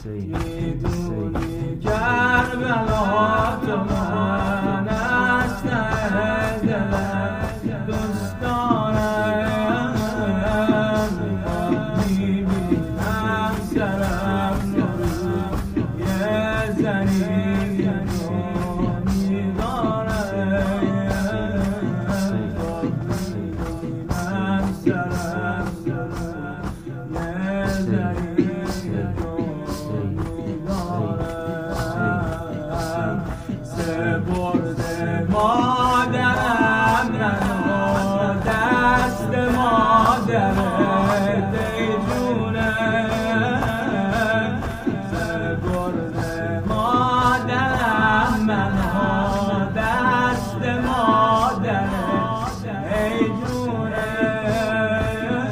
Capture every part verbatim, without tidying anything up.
میدونی کربلا تو من است دلم دوست دارم میبینم سرم یه زنی میدارم میبینم سرم یه زنی برده مادرم منو دست مادرت ای جونم برده مادرم منو دست مادرت ای جونم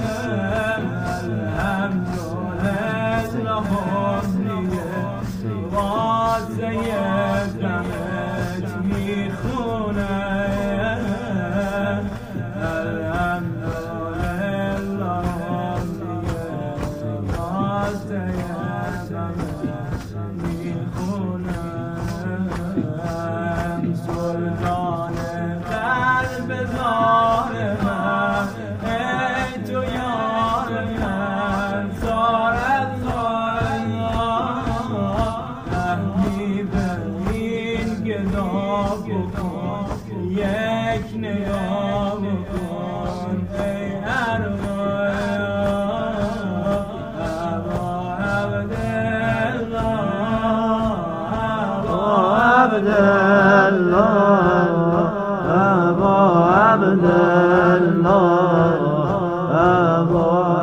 الحمدلله حسنیه واسه غمت میخونه الحمدلله واسه غمت میخونم سلطان قلب زار من ای تو یار من زارت یک نگاه بکن ای ارواح ابا عبدالله ابا عبدالله ابا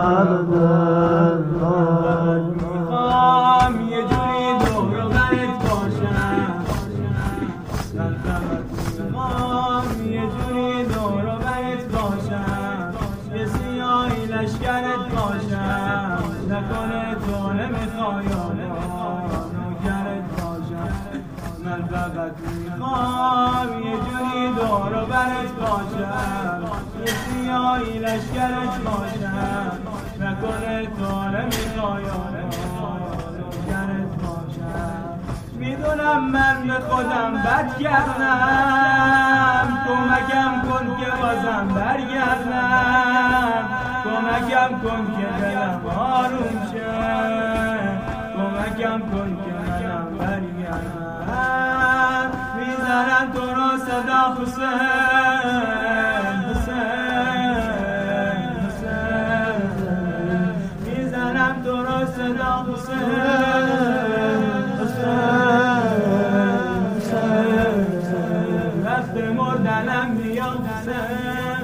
عبدالله میخوام یه جوری دور و برت باشم میخوام یه جوری دور و برت باشم یه سیاهی لشکرت باشم نکنه تو نمیخوای نوکرت باشم من فقط میخوام یه جوری دور و برت باشم یه سیاهی لشکرت باشم نکنه تو نمیخوای نوکرت باشم میدونم من به خودم بد کردم کمکم کن که بازم برگردم کمکم کن که دلم آروم شه کمکم کن که منم برگردم میزنم تو رو صدا حسین حسین حسین میزنم تو رو صدا حسین وقت مردنم میام حسین